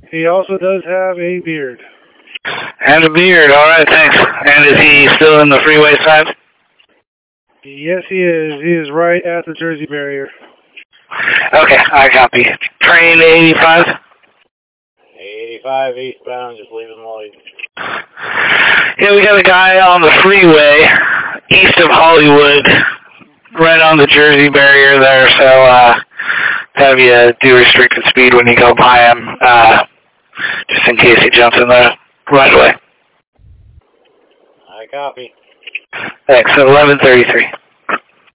He also does have a beard. And a beard, alright, thanks. And is he still in the freeway side? Yes, he is. He is right at the Jersey barrier. Okay, I copy. Train 85? 85 eastbound, just leave him alone. Yeah, we got a guy on the freeway east of Hollywood, right on the Jersey barrier there, so have you do restricted speed when you go by him, just in case he jumps in the right away. I copy. Thanks, 1133.